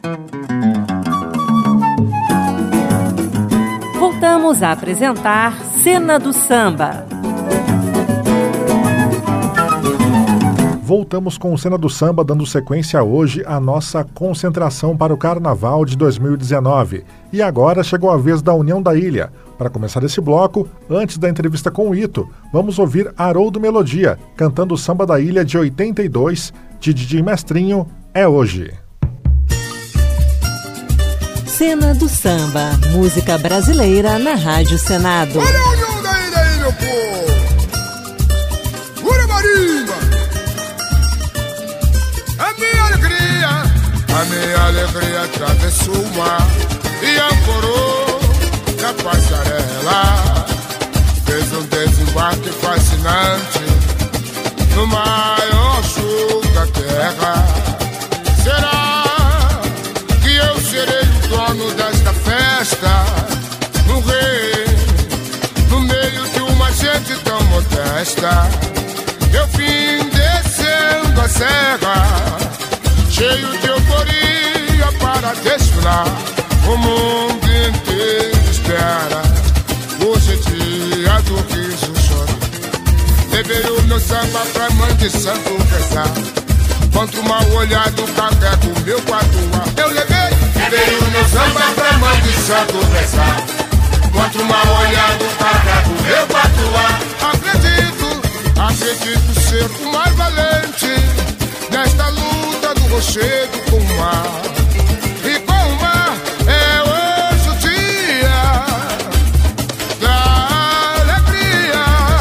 Voltamos a apresentar Cena do Samba. Voltamos com o Cena do Samba, dando sequência hoje à nossa concentração para o Carnaval de 2019. E agora chegou a vez da União da Ilha. Para começar esse bloco, antes da entrevista com o Ito, vamos ouvir Haroldo Melodia, cantando o Samba da Ilha de 82, de Didi Mestrinho, É Hoje. Cena do Samba, música brasileira na Rádio Senado. Olha a União da Ilha aí, meu povo! Ura Marimba! A minha alegria atravessou o mar e ancorou na passarela. Fez um desembarque fascinante no maior show da terra. Será que eu serei o dono desta festa? Um rei no meio de uma gente tão modesta. Eu vim descendo a serra, cheio de euforia para desfilar. O mundo inteiro espera. Hoje é dia do riso choro. Levei o meu samba pra mãe de santo rezar. Contra o mal olhado carrego o meu patuá. Eu levei o meu samba pra mãe de santo rezar. Contra o mal olhado carrego o meu patuá. Acredito ser o mais valente nesta luta do rochedo com o mar. E com o mar é hoje o dia da alegria.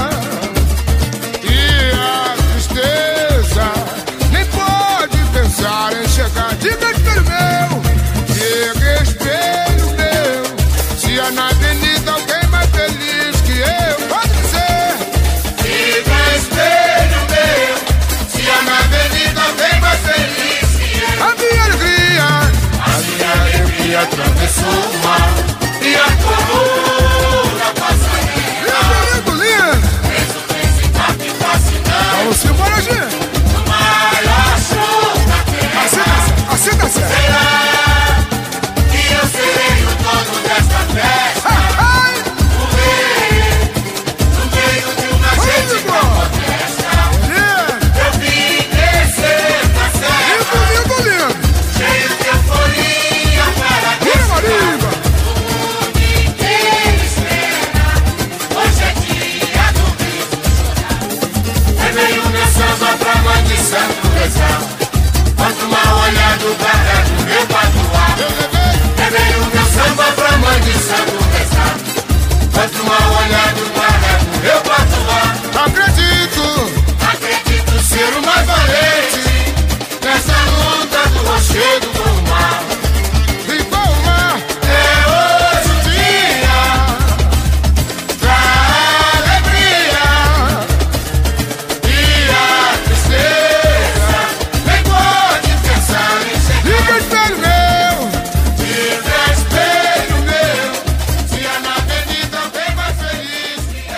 E a tristeza nem pode pensar em chegar. Diga espelho meu, diga espelho meu, se há na avenida alguém mais feliz que eu, pode dizer. Diga espelho meu, se há na avenida alguém mais feliz que eu. A minha alegria atravessou o mar e ancorou na passarela. Meu amigo lindo, fez o desembarque fascinante. Vamos embora, gente. No maior show da terra. Assim tá certo. Será que eu serei o dono desta festa? O rei, no meio de uma gente tão modesta. Eu vim descer da serra, cheio de euforia para desfilar. O mundo inteiro espera. Hoje é dia do riso chorar. Levei o meu samba pra mãe de santo rezar. Quanto mal olhado carrego o meu patuá. Levei o meu samba pra mãe de santo rezar. Quanto mal olhado carrego o meu patuá. Acredito ser o mais valente nessa luta do rochedo com o mar. E com o mar é hoje o dia da alegria. E a tristeza nem pode pensar em chegar. Diga espelho meu, se há na avenida alguém mais feliz que eu.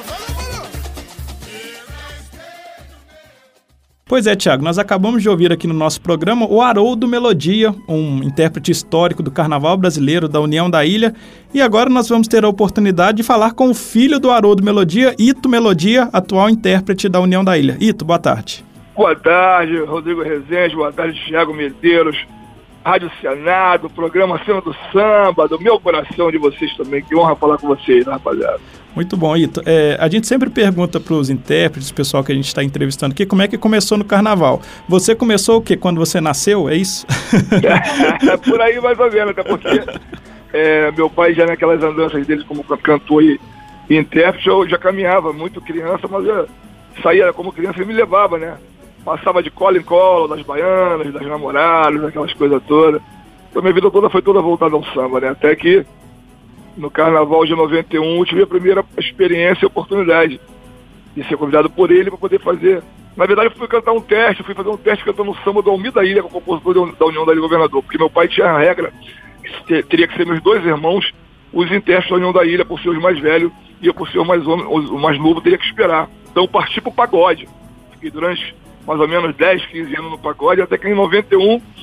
Pois é, Thiago, nós acabamos de ouvir aqui no nosso programa o Haroldo Melodia, um intérprete histórico do Carnaval brasileiro da União da Ilha, e agora nós vamos ter a oportunidade de falar com o filho do Haroldo Melodia, Ito Melodia, atual intérprete da União da Ilha. Ito, boa tarde. Boa tarde, Rodrigo Rezende, boa tarde, Thiago Medeiros, Rádio Senado, programa Cena do Samba, do meu coração, de vocês também, que honra falar com vocês, rapaziada. Muito bom, Ito. A gente sempre pergunta para os intérpretes, o pessoal que a gente está entrevistando aqui, como é que começou no Carnaval. Você começou o quê? Quando você nasceu? É isso? Por aí mais ou menos, até porque meu pai já naquelas andanças dele como cantor e intérprete, eu já caminhava muito criança, mas eu saía como criança e me levava, né? Passava de colo em colo, das baianas, das namoradas, aquelas coisas todas. Então minha vida toda foi toda voltada ao samba, né? Até que no Carnaval de 91 eu tive a primeira experiência e oportunidade de ser convidado por ele para poder fazer. Na verdade eu fui fazer um teste cantando o samba do Almir da Ilha, com o compositor da União da Ilha Governador, porque meu pai tinha a regra que teria que ser meus dois irmãos os intérpretes da União da Ilha, por ser os mais velhos, e eu por ser o mais novo teria que esperar. Então eu parti pro pagode. Fiquei durante mais ou menos 10, 15 anos no pagode, até que em 91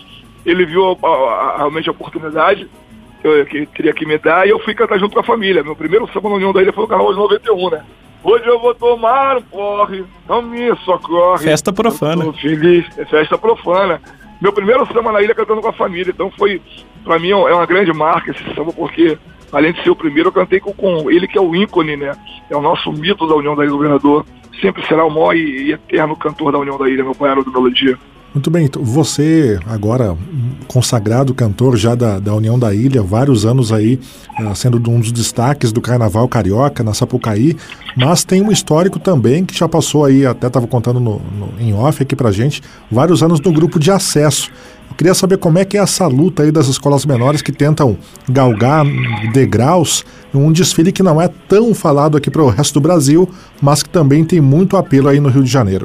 ele viu realmente a oportunidade que teria que me dar, e eu fui cantar junto com a família. Meu primeiro samba na União da Ilha foi no Carnaval de 91, né? Hoje eu vou tomar um porre, não me socorre. Festa profana. Tô feliz, é festa profana. Meu primeiro samba na ilha cantando com a família, então foi, pra mim, é uma grande marca esse samba, porque além de ser o primeiro, eu cantei com ele, que é o ícone, né? É o nosso mito da União da Ilha do Governador. Sempre será o maior e eterno cantor da União da Ilha, meu pai Haroldo Melodia. Muito bem, então, você agora consagrado cantor já da União da Ilha, vários anos aí sendo um dos destaques do Carnaval Carioca na Sapucaí, mas tem um histórico também que já passou aí, até estava contando em off aqui pra gente, vários anos no grupo de acesso. Eu queria saber como é que é essa luta aí das escolas menores que tentam galgar degraus um desfile que não é tão falado aqui para o resto do Brasil, mas que também tem muito apelo aí no Rio de Janeiro.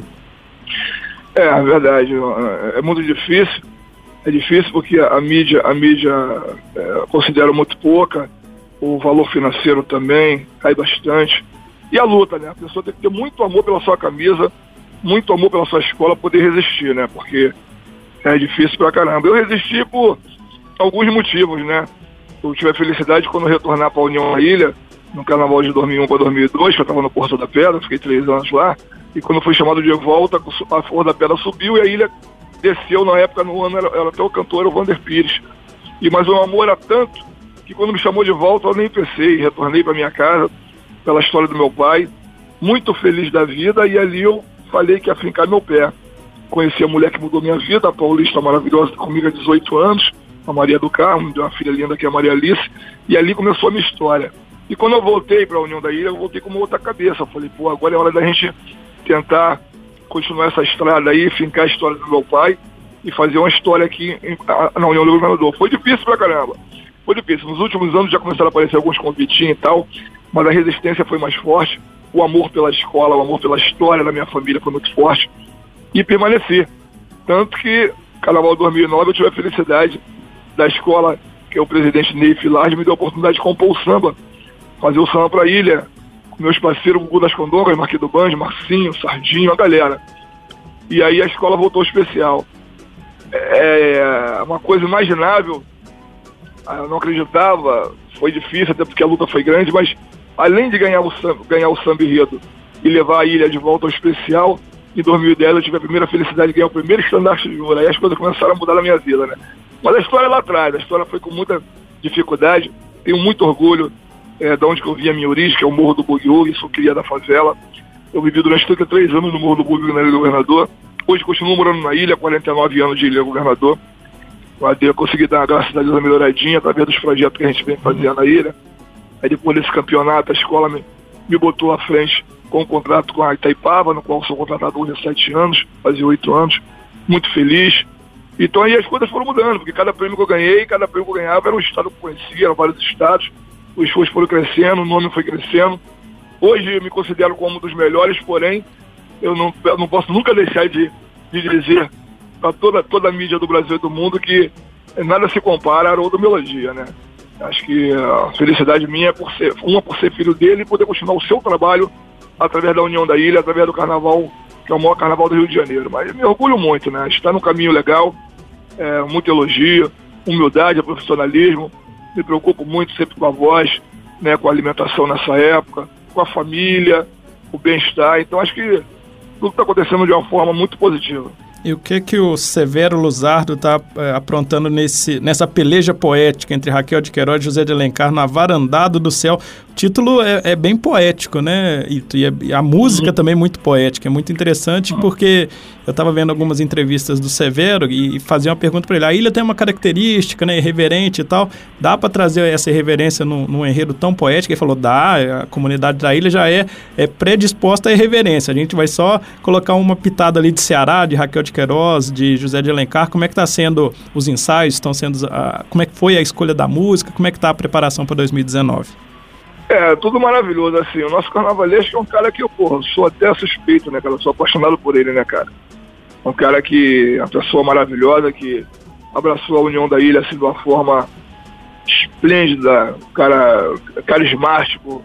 É verdade, é muito difícil. É difícil porque a mídia considera muito pouca, o valor financeiro também cai bastante. E a luta, né? A pessoa tem que ter muito amor pela sua camisa, muito amor pela sua escola para poder resistir, né? Porque é difícil pra caramba. Eu resisti por alguns motivos, né? Eu tive a felicidade quando eu retornar para a União da Ilha, no Carnaval de 2001 para 2002, que eu estava no Porto da Pedra, fiquei 3 anos lá. E quando fui chamado de volta, a Flor da Pedra subiu e a ilha desceu. Na época, no ano, era até o cantor, o Vander Pires. Mas o amor era tanto que quando me chamou de volta, eu nem pensei. Retornei para minha casa, pela história do meu pai, muito feliz da vida. E ali eu falei que ia fincar meu pé. Conheci a mulher que mudou minha vida, a paulista maravilhosa, comigo há 18 anos, a Maria do Carmo, uma filha linda que é a Maria Alice. E ali começou a minha história. E quando eu voltei para a União da Ilha, eu voltei com uma outra cabeça. Eu falei, pô, agora é hora da gente tentar continuar essa estrada aí, fincar a história do meu pai e fazer uma história aqui na União do Governador. Foi difícil pra caramba, foi difícil. Nos últimos anos já começaram a aparecer alguns convitinhos e tal, mas a resistência foi mais forte, o amor pela escola, o amor pela história da minha família foi muito forte e permaneci. Tanto que, Carnaval 2009, eu tive a felicidade da escola, que é o presidente Ney Filardi, me deu a oportunidade de compor o samba, fazer o samba pra ilha, meus parceiros, o Gugu das Condongas, Marquinhos do Banjo, Marcinho, Sardinho, a galera. E aí a escola voltou especial. É uma coisa imaginável, eu não acreditava, foi difícil, até porque a luta foi grande, mas além de ganhar o samba enredo e levar a ilha de volta ao especial, em 2010 eu tive a primeira felicidade de ganhar o primeiro estandarte de ouro. Aí as coisas começaram a mudar na minha vida, né? Mas a história é lá atrás, a história foi com muita dificuldade, tenho muito orgulho da onde que eu vi a minha origem, que é o Morro do Bugiú, sou cria da favela. Eu vivi durante 33 anos no Morro do Bugiú, na Ilha do Governador. Hoje continuo morando na ilha, 49 anos de Ilha do Governador. Eu consegui dar, graças a Deus, uma melhoradinha através dos projetos que a gente vem fazendo na ilha. Aí depois desse campeonato, a escola me botou à frente com um contrato com a Itaipava, no qual sou contratado hoje há 7 anos, fazia 8 anos. Muito feliz. Então aí as coisas foram mudando, porque cada prêmio que eu ganhei, cada prêmio que eu ganhava era um estado que eu conhecia, eram vários estados. Os esforços foram crescendo, o nome foi crescendo. Hoje eu me considero como um dos melhores, porém, eu não posso nunca deixar de dizer para toda a mídia do Brasil e do mundo que nada se compara a Haroldo Melodia, né? Acho que a felicidade minha é por ser filho dele e poder continuar o seu trabalho através da União da Ilha, através do Carnaval, que é o maior Carnaval do Rio de Janeiro. Mas eu me orgulho muito, né? Está no caminho legal, muito elogio, humildade, profissionalismo. Me preocupo muito sempre com a voz, né, com a alimentação nessa época, com a família, o bem-estar. Então acho que tudo está acontecendo de uma forma muito positiva. E o que o Severo Luzardo está aprontando nessa peleja poética entre Raquel de Queiroz e José de Alencar no Avarandado do Céu? O título é bem poético, né? E a música também é muito poética, é muito interessante porque eu estava vendo algumas entrevistas do Severo e fazia uma pergunta para ele. A ilha tem uma característica, né, irreverente e tal. Dá para trazer essa irreverência num enredo tão poético? Ele falou, dá, a comunidade da ilha já é predisposta à irreverência. A gente vai só colocar uma pitada ali de Ceará, de Raquel de Queiroz, de José de Alencar. Como é que está sendo os ensaios? Como é que foi a escolha da música? Como é que está a preparação para 2019? Tudo maravilhoso, assim. O nosso carnavalesco é um cara que eu, sou até suspeito, né, cara? Eu sou apaixonado por ele, né, cara? Um cara que, uma pessoa maravilhosa, que abraçou a União da Ilha, assim, de uma forma esplêndida, um cara carismático,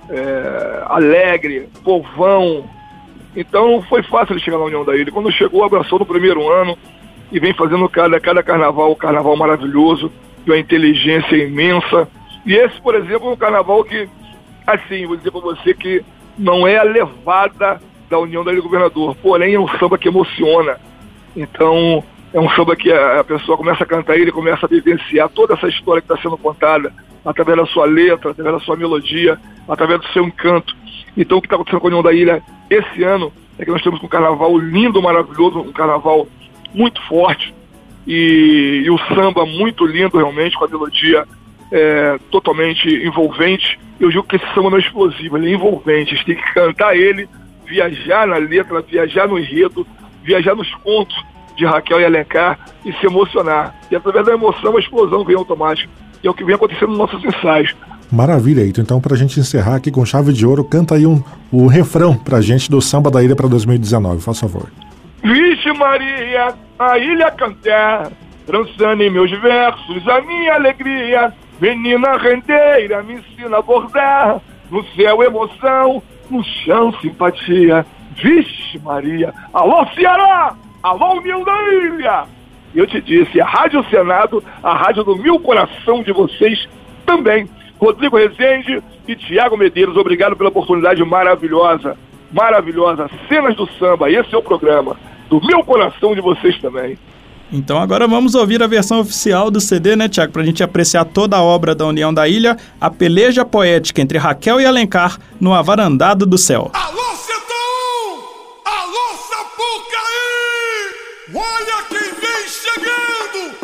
alegre, povão. Então foi fácil ele chegar na União da Ilha. Quando chegou, abraçou no primeiro ano, e vem fazendo cada carnaval, um carnaval maravilhoso, de uma inteligência imensa. E esse, por exemplo, é um carnaval que, assim, vou dizer para você que não é a levada da União da Ilha Governador, porém é um samba que emociona. Então, é um samba que a pessoa começa a cantar ele, começa a vivenciar toda essa história que está sendo contada, através da sua letra, através da sua melodia, através do seu encanto. Então, o que está acontecendo com a União da Ilha esse ano é que nós temos um carnaval lindo, maravilhoso, um carnaval muito forte, e o samba muito lindo realmente, com a melodia totalmente envolvente. Eu digo que esse samba não é explosivo, ele é envolvente. A gente tem que cantar ele, viajar na letra, viajar no enredo, viajar nos contos de Raquel e Alencar e se emocionar. E através da emoção a explosão vem automática. E é o que vem acontecendo nos nossos ensaios. Maravilha, Ito. Então, pra gente encerrar aqui com chave de ouro, canta aí o refrão pra gente do Samba da Ilha para 2019, faz favor. Vixe Maria, a ilha cantar, trançando em meus versos a minha alegria. Menina rendeira, me ensina a bordar, no céu emoção, no chão simpatia. Vixe Maria, alô Ceará, alô União da Ilha. Eu te disse, a Rádio Senado, a rádio do meu coração de vocês também. Rodrigo Rezende e Tiago Medeiros, obrigado pela oportunidade maravilhosa, maravilhosa. Cenas do Samba, esse é o programa do meu coração de vocês também. Então agora vamos ouvir a versão oficial do CD, né, Tiago? Pra gente apreciar toda a obra da União da Ilha, a peleja poética entre Raquel e Alencar no Avarandado do Céu. Alô, Sertão! Alô, Sapucaí! Olha quem vem chegando!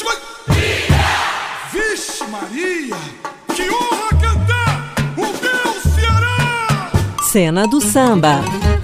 Vixe Maria! Que honra cantar o meu Ceará! Cena do Samba.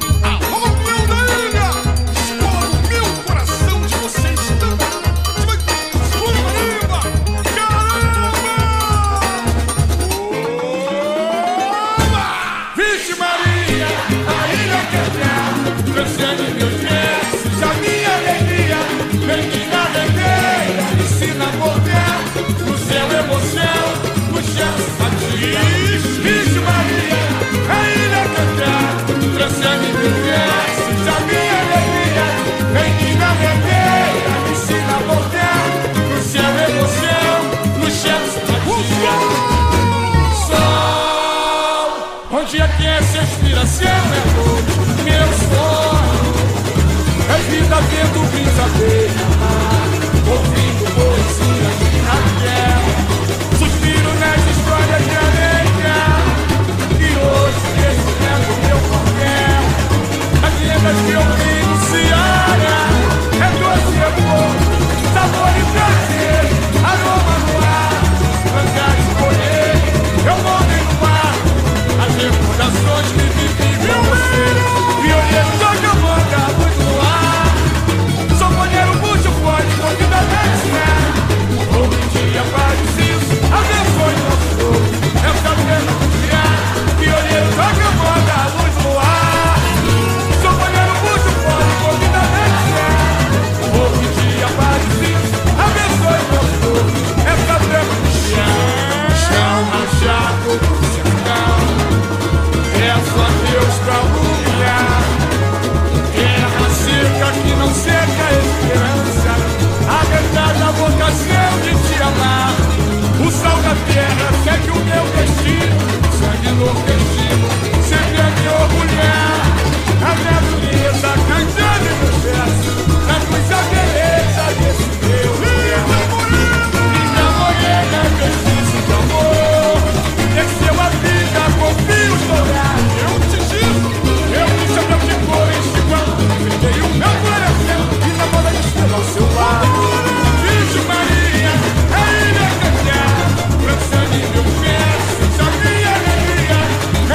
Onde aquece a inspiração é todo meu sonho. É vida vendo brincadeira, ouvindo poesia de Raquel. Suspiro nas histórias de Alencar, e hoje recebendo meu papel. As lendas que eu vi no Ceará é doce e amor, sabor e prazer, aroma no ar, cantar e escolher, eu morro no mar. As recordações que vivi com você, violeiro toca manga, luz no ar. Sanfoneiro puxa o fone, convida a dançar. Hoje em dia faz isso, abençoe nosso povo. Essa pena confiar, violeiro toca manga, luz no ar. Sanfoneiro puxa o fone, convida a dançar. Hoje em dia faz isso, abençoe nosso povo. Essa pena confiar, chão rachado do sertão. Peço a Deus pra iluminar. Terra seca que não seca a esperança, a verdade, a vocação de te amar. O sal da terra segue o meu destino, sangue nordestino sempre a me orgulhar. A natureza cantando em meus versos, traduz a beleza desse meu lugar. Linda morena, preciso de amor, desceu a vida com fios dourados. Eu te digo, eu te chamo de cor, este quando peguei o meu coração e na moda de estrela ao seu lado. Vixe Maria, a ilha cantar, dançando em meus versos, a minha alegria.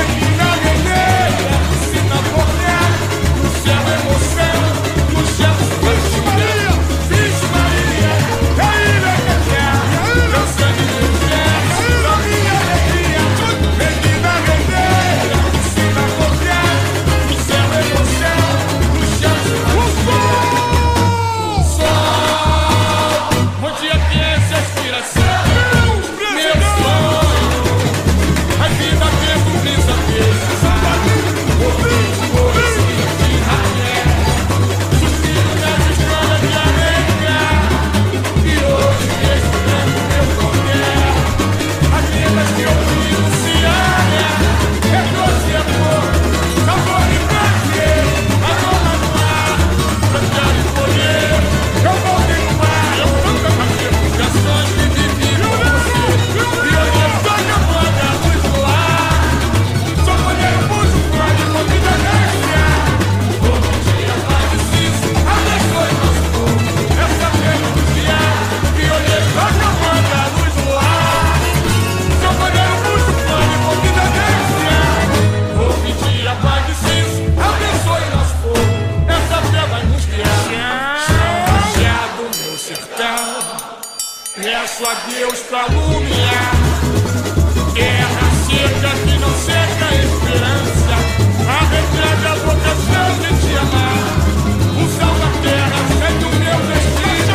Deus pra iluminar. Terra seca que não seca a esperança, arrepende a vocação de te amar. O sal da terra segue o meu destino.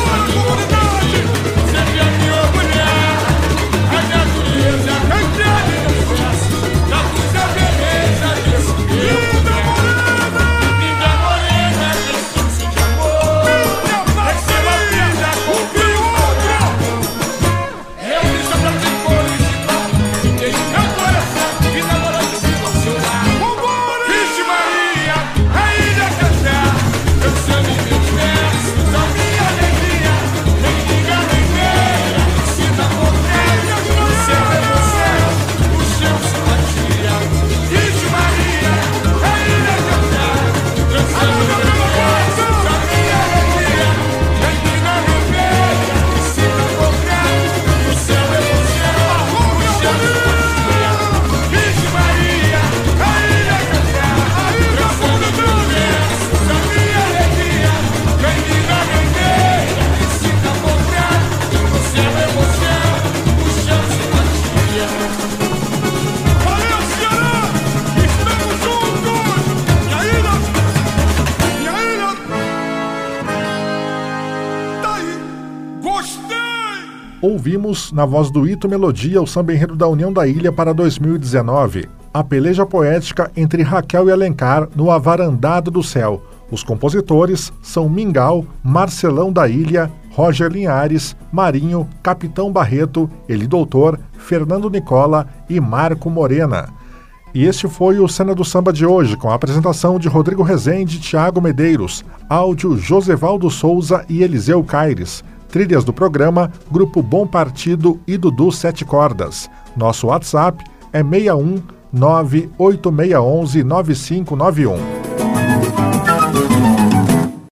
Sempre a me orgulhar. A natureza campeada nos versos, da luz a beleza desse meu lugar. Linda morena, discurso de amor, receba a vida com o outro. Eu me chamo de cores de copo, fiquei no meu coração e namorando se ao seu lar. Vixe Maria, rainha cantar, dançando em meus versos, a minha alegria. Nem liga nem veia, ensina a morrer, o céu é você, o chão simpatia. Vixe Maria, rainha cantar, dançando em meus versos, a minha alegria. Nem liga nem veia, ensina a morrer, o céu é você, o chão simpatia. Vixe Maria, rainha cantar, dançando em meus versos, a minha alegria. Nem liga nem veia, ensina a morrer, o céu é você, o chão simpatia. Valeu, Ceará! Estamos juntos! E aí, tá aí! Gostei! Ouvimos, na voz do Ito Melodia, o samba enredo da União da Ilha para 2019. A peleja poética entre Raquel e Alencar no Avarandado do Céu. Os compositores são Mingau, Marcelão da Ilha, Roger Linhares, Marinho, Capitão Barreto, Eli Doutor, Fernando Nicola e Marco Morena. E este foi o Cena do Samba de hoje, com a apresentação de Rodrigo Rezende e Thiago Medeiros, áudio Josevaldo Souza e Eliseu Caires, trilhas do programa Grupo Bom Partido e Dudu Sete Cordas. Nosso WhatsApp é 61 98611 9591.